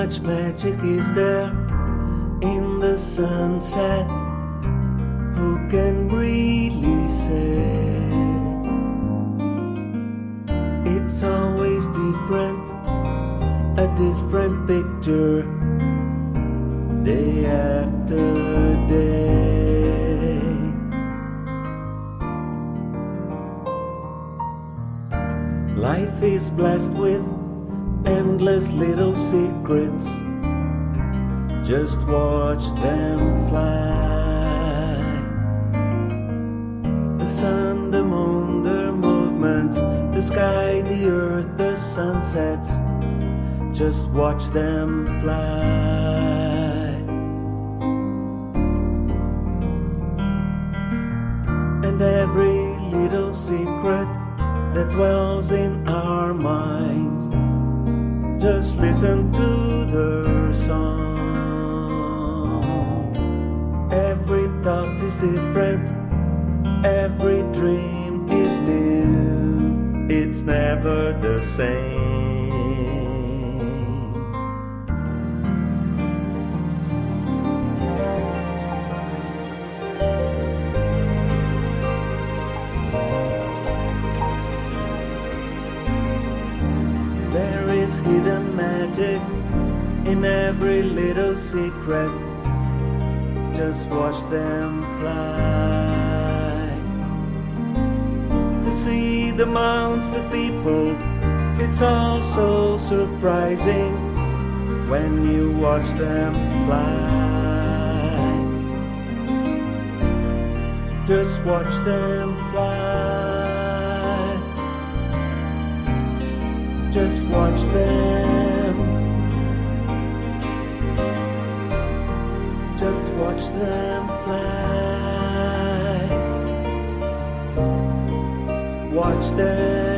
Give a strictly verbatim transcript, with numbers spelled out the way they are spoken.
much magic is there in the sunset? Who can really say? It's always different, a different picture, day after day. Life is blessed with endless little secrets. Just watch them fly. The sun, the moon, their movements, the sky, the earth, the sunsets. Just watch them fly. And every little secret that dwells in our minds, just listen to their song. Every thought is different, every dream is new. It's never the same. There is hidden magic in every little secret. Just watch them fly. The sea, the mountains, the people, it's all so surprising when you watch them fly. Just watch them fly. Just watch them. Just watch them fly. Watch them.